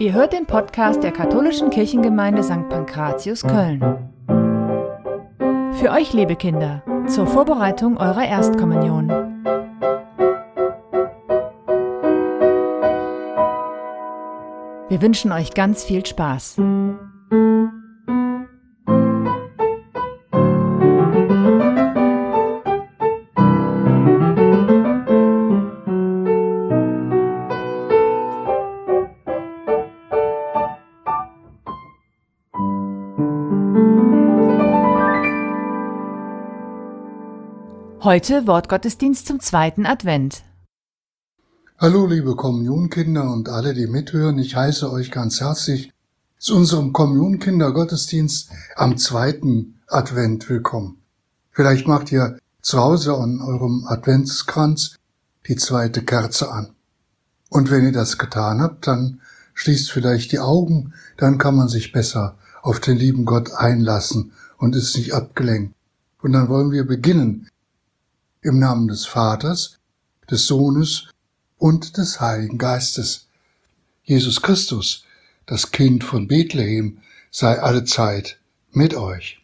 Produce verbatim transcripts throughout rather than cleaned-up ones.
Ihr hört den Podcast der Katholischen Kirchengemeinde Sankt Pankratius Köln. Für euch, liebe Kinder, zur Vorbereitung eurer Erstkommunion. Wir wünschen euch ganz viel Spaß. Heute Wortgottesdienst zum zweiten Advent. Hallo liebe Kommunionkinder und alle, die mithören, ich heiße euch ganz herzlich zu unserem Kommunionkindergottesdienst am zweiten Advent willkommen. Vielleicht macht ihr zu Hause an eurem Adventskranz die zweite Kerze an. Und wenn ihr das getan habt, dann schließt vielleicht die Augen, dann kann man sich besser auf den lieben Gott einlassen und ist nicht abgelenkt. Und dann wollen wir beginnen im Namen des Vaters, des Sohnes und des Heiligen Geistes. Jesus Christus, das Kind von Bethlehem, sei allezeit mit euch.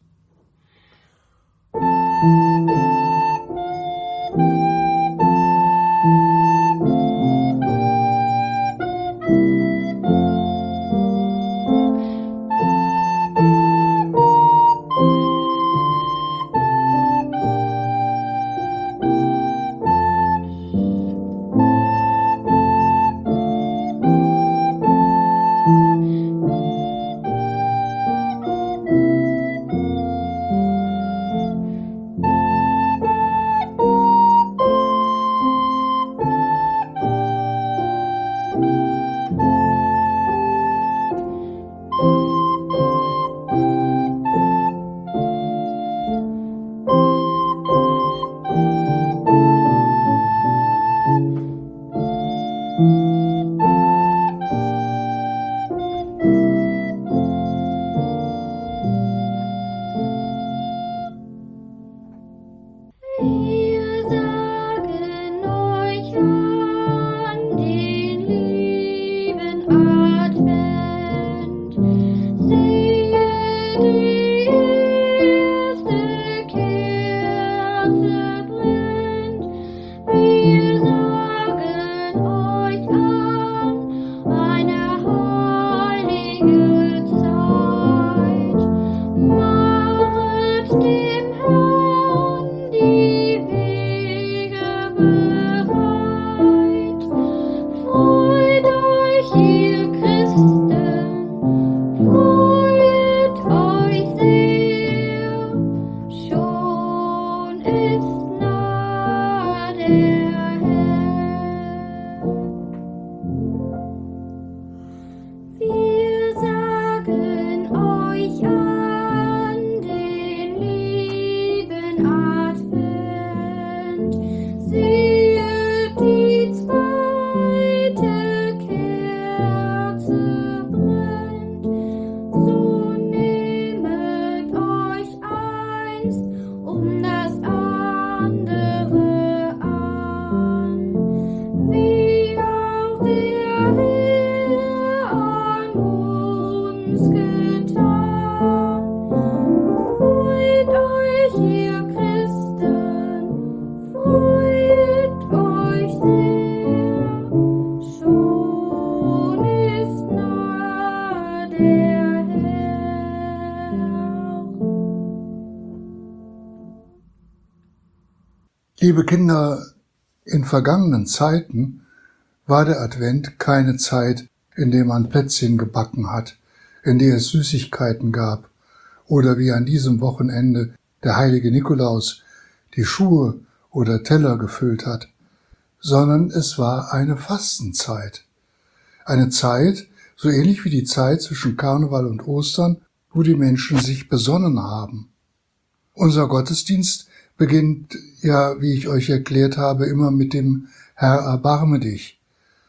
Liebe Kinder, in vergangenen Zeiten war der Advent keine Zeit, in der man Plätzchen gebacken hat, in der es Süßigkeiten gab oder wie an diesem Wochenende der heilige Nikolaus die Schuhe oder Teller gefüllt hat, sondern es war eine Fastenzeit. Eine Zeit, so ähnlich wie die Zeit zwischen Karneval und Ostern, wo die Menschen sich besonnen haben. Unser Gottesdienst beginnt ja, wie ich euch erklärt habe, immer mit dem Herr, erbarme dich.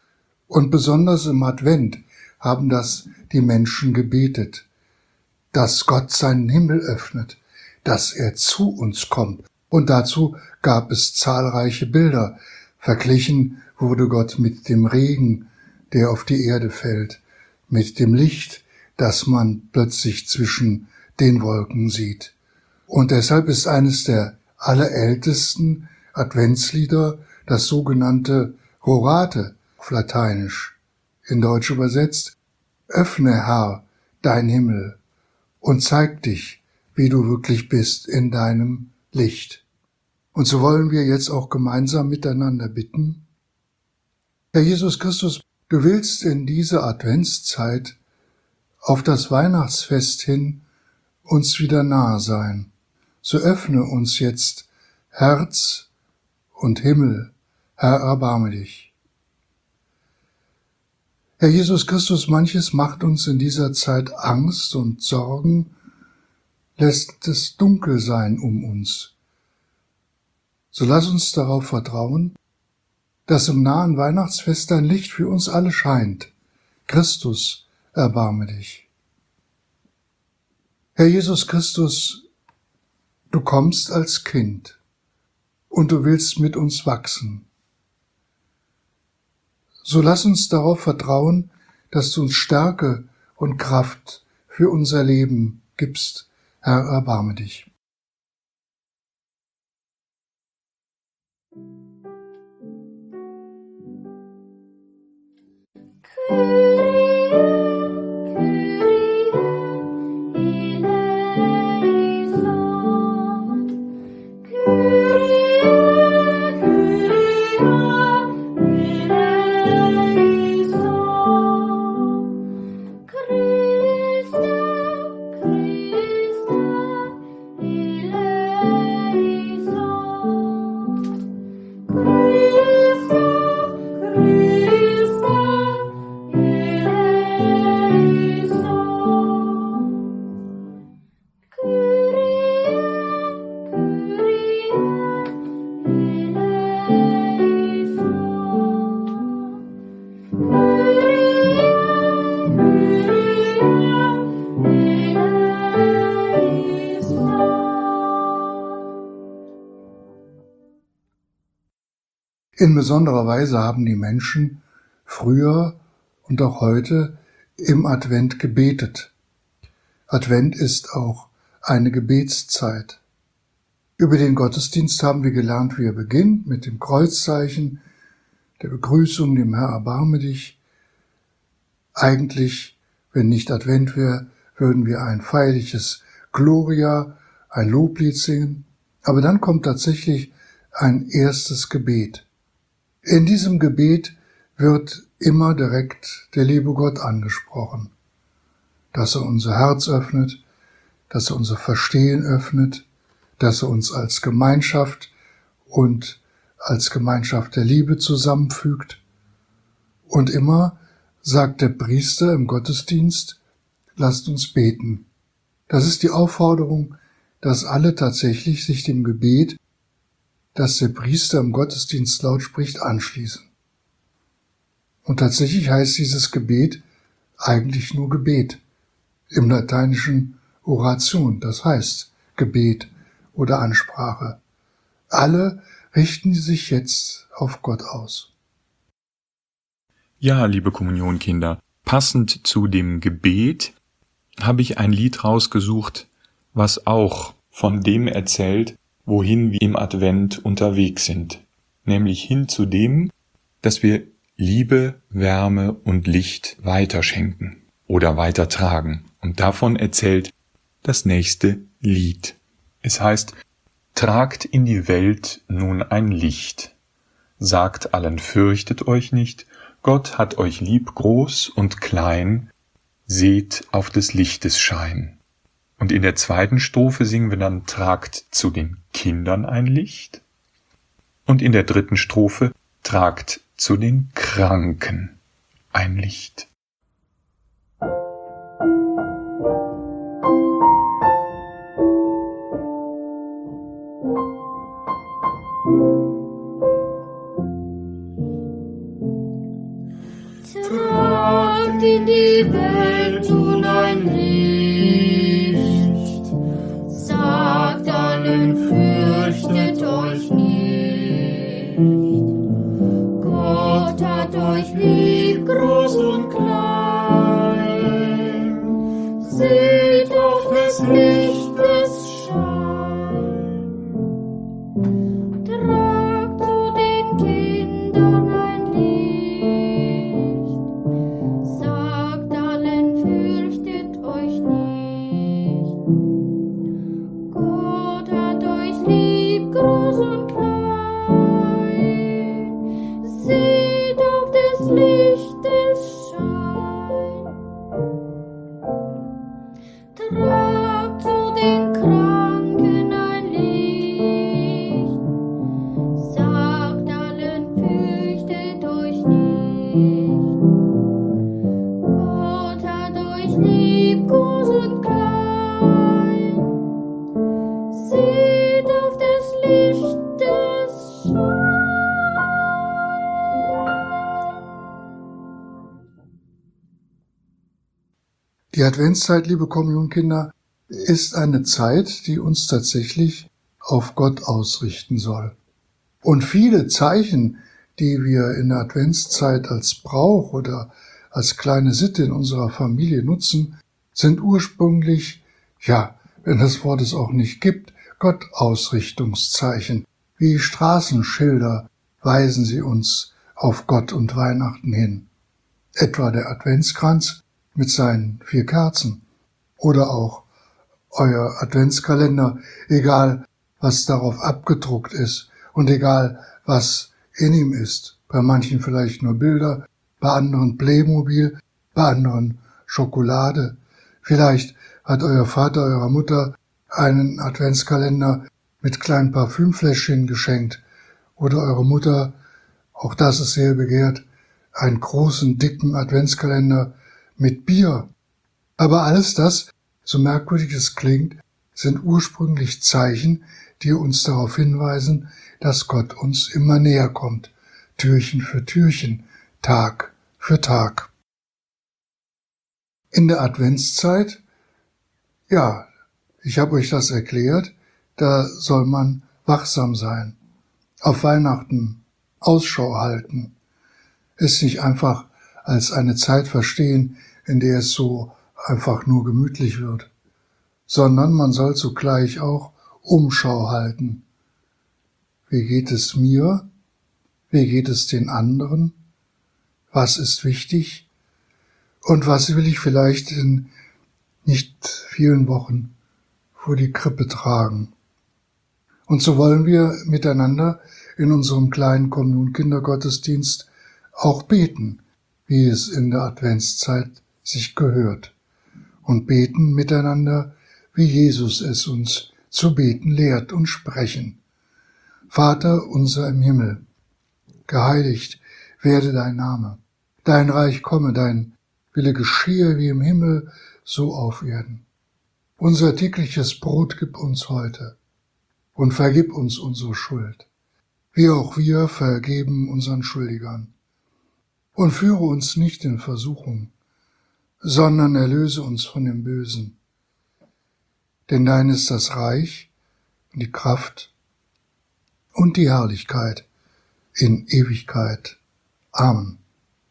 Und besonders im Advent haben das die Menschen gebetet, dass Gott seinen Himmel öffnet, dass er zu uns kommt. Und dazu gab es zahlreiche Bilder. Verglichen wurde Gott mit dem Regen, der auf die Erde fällt. mit dem Licht, das man plötzlich zwischen den Wolken sieht. Und deshalb ist eines der allerältesten Adventslieder das sogenannte Rorate auf Lateinisch, in Deutsch übersetzt: Öffne, Herr, dein Himmel und zeig dich, wie du wirklich bist in deinem Licht. Und so wollen wir jetzt auch gemeinsam miteinander bitten: Herr Jesus Christus, du willst in dieser Adventszeit auf das Weihnachtsfest hin uns wieder nahe sein. So öffne uns jetzt Herz und Himmel, Herr, erbarme dich. Herr Jesus Christus, manches macht uns in dieser Zeit Angst und Sorgen, lässt es dunkel sein um uns. So lass uns darauf vertrauen, dass im nahen Weihnachtsfest dein Licht für uns alle scheint. Christus, erbarme dich. Herr Jesus Christus, du kommst als Kind und du willst mit uns wachsen. So lass uns darauf vertrauen, dass du uns Stärke und Kraft für unser Leben gibst. Herr, erbarme dich. In besonderer Weise haben die Menschen früher und auch heute im Advent gebetet. Advent ist auch eine Gebetszeit. Über den Gottesdienst haben wir gelernt, wie er beginnt, mit dem Kreuzzeichen, der Begrüßung, dem Herr, erbarme dich. Eigentlich, wenn nicht Advent wäre, würden wir ein feierliches Gloria, ein Loblied singen. Aber dann kommt tatsächlich ein erstes Gebet. In diesem Gebet wird immer direkt der liebe Gott angesprochen, dass er unser Herz öffnet, dass er unser Verstehen öffnet, dass er uns als Gemeinschaft und als Gemeinschaft der Liebe zusammenfügt. Und immer sagt der Priester im Gottesdienst: Lasst uns beten. Das ist die Aufforderung, dass alle tatsächlich sich dem Gebet, das der Priester im Gottesdienst laut spricht, anschließen. Und tatsächlich heißt dieses Gebet eigentlich nur Gebet, im Lateinischen Oration, das heißt Gebet oder Ansprache. Alle richten sich jetzt auf Gott aus. Ja, liebe Kommunionkinder, passend zu dem Gebet habe ich ein Lied rausgesucht, was auch von dem erzählt, wohin wir im Advent unterwegs sind, nämlich hin zu dem, dass wir Liebe, Wärme und Licht weiterschenken oder weitertragen. Und davon erzählt das nächste Lied. Es heißt: Tragt in die Welt nun ein Licht. Sagt allen, fürchtet euch nicht, Gott hat euch lieb, groß und klein, seht auf des Lichtes Schein. Und in der zweiten Strophe singen wir dann: Tragt zu den Kindern ein Licht. Und in der dritten Strophe: Tragt zu den Kranken ein Licht. Tragt in die Welt nun ein Licht, sagt allen, fürchtet euch nicht. Gott hat euch lieb, groß und klein, des Lichtes Schein. Tragt zu den Kindern ein Licht, sagt allen, fürchtet euch nicht. Gott hat euch lieb, groß und klein. Seht auf des Lichtes Schein. Tragt zu den Kranken ein Licht, sagt allen, fürchtet euch nicht. Gott hat euch lieb, groß und klein. Seht auf des Lichtes Schein. Die Adventszeit, liebe Kommunionkinder, ist eine Zeit, die uns tatsächlich auf Gott ausrichten soll. Und viele Zeichen, die wir in der Adventszeit als Brauch oder als kleine Sitte in unserer Familie nutzen, sind ursprünglich, ja, wenn das Wort es auch nicht gibt, Gott-Ausrichtungszeichen. Wie Straßenschilder weisen sie uns auf Gott und Weihnachten hin. Etwa der Adventskranz mit seinen vier Kerzen oder auch euer Adventskalender, egal was darauf abgedruckt ist und egal was in ihm ist. Bei manchen vielleicht nur Bilder, bei anderen Playmobil, bei anderen Schokolade. Vielleicht hat euer Vater, eurer Mutter einen Adventskalender mit kleinen Parfümfläschchen geschenkt oder eure Mutter, auch das ist sehr begehrt, einen großen, dicken Adventskalender mit Bier. Aber alles das, so merkwürdig es klingt, sind ursprünglich Zeichen, die uns darauf hinweisen, dass Gott uns immer näher kommt, Türchen für Türchen, Tag für Tag. In der Adventszeit, ja, ich habe euch das erklärt, da soll man wachsam sein, auf Weihnachten Ausschau halten, es nicht einfach als eine Zeit verstehen, in der es so einfach nur gemütlich wird, sondern man soll zugleich auch Umschau halten. Wie geht es mir? Wie geht es den anderen? Was ist wichtig? Und was will ich vielleicht in nicht vielen Wochen vor die Krippe tragen? Und so wollen wir miteinander in unserem kleinen Kommunion-Kindergottesdienst auch beten, wie es in der Adventszeit sich gehört, und beten miteinander, wie Jesus es uns zu beten lehrt und sprechen. Vater unser im Himmel, geheiligt werde dein Name, dein Reich komme, dein Wille geschehe wie im Himmel, so auf Erden. Unser tägliches Brot gib uns heute und vergib uns unsere Schuld, wie auch wir vergeben unseren Schuldigern. Und führe uns nicht in Versuchung, sondern erlöse uns von dem Bösen. Denn dein ist das Reich, die Kraft und die Herrlichkeit in Ewigkeit. Amen.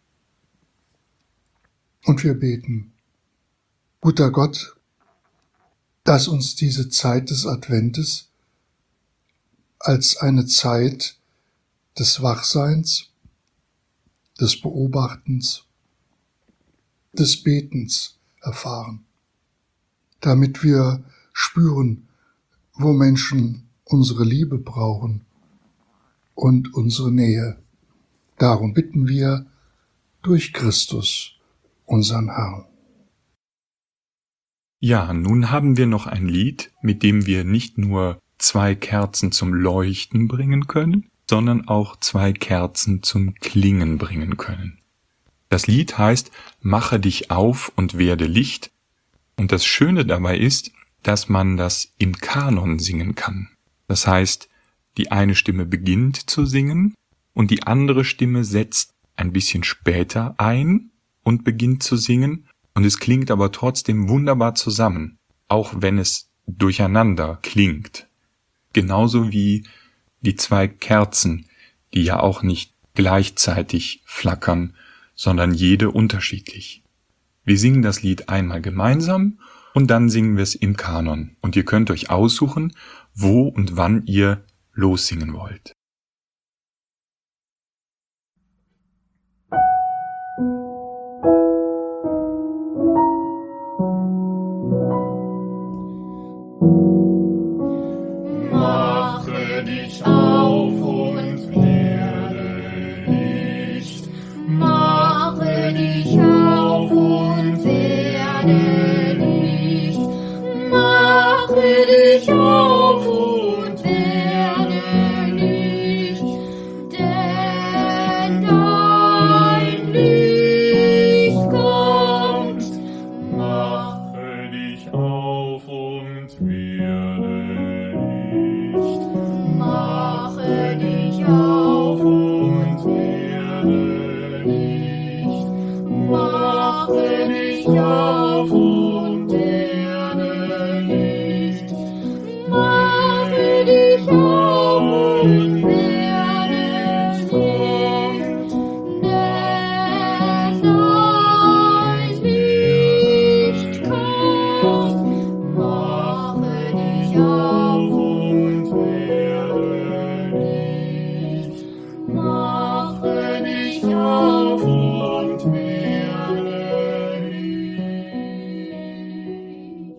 Und wir beten, guter Gott, dass uns diese Zeit des Adventes als eine Zeit des Wachseins, des Beobachtens, des Betens erfahren, damit wir spüren, wo Menschen unsere Liebe brauchen und unsere Nähe. Darum bitten wir durch Christus, unseren Herrn. Ja, nun haben wir noch ein Lied, mit dem wir nicht nur zwei Kerzen zum Leuchten bringen können, sondern auch zwei Kerzen zum Klingen bringen können. Das Lied heißt »Mache dich auf und werde Licht«, und das Schöne dabei ist, dass man das im Kanon singen kann. Das heißt, die eine Stimme beginnt zu singen und die andere Stimme setzt ein bisschen später ein und beginnt zu singen, und es klingt aber trotzdem wunderbar zusammen, auch wenn es durcheinander klingt. Genauso wie die zwei Kerzen, die ja auch nicht gleichzeitig flackern, sondern jede unterschiedlich. Wir singen das Lied einmal gemeinsam und dann singen wir es im Kanon. Und ihr könnt euch aussuchen, wo und wann ihr lossingen wollt. Mache dich auf und werde Licht. Mache dich auf und werde Licht. Mache dich auf und werde Licht. Denn dein Licht kommt. Mache dich auf und werde Licht. Mache dich auf und werde Licht. Mache dich auf und werde Licht. Mache dich auf und werde Licht. Denn dein Licht kommt. Mache dich auf und werde Licht. Mache dich auf und werde Licht.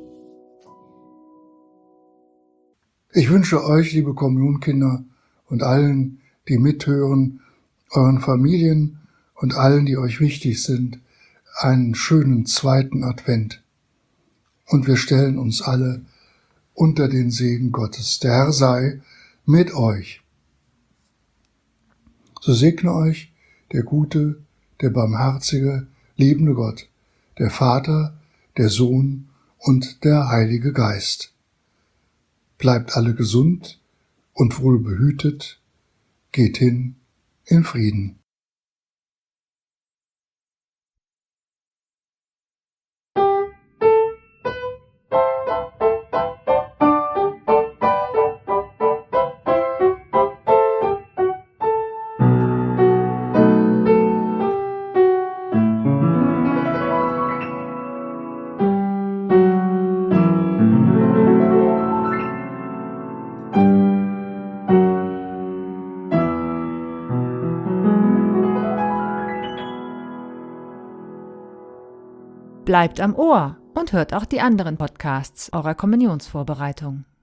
Ich wünsche euch, liebe Kommunionkinder, und allen, die mithören, euren Familien und allen, die euch wichtig sind, einen schönen zweiten Advent. Und wir stellen uns alle unter den Segen Gottes. Der Herr sei mit euch. So segne euch der gute, der barmherzige, liebende Gott, der Vater, der Sohn und der Heilige Geist. Bleibt alle gesund und wohl behütet. Geht hin in Frieden. Bleibt am Ohr und hört auch die anderen Podcasts eurer Kommunionsvorbereitung.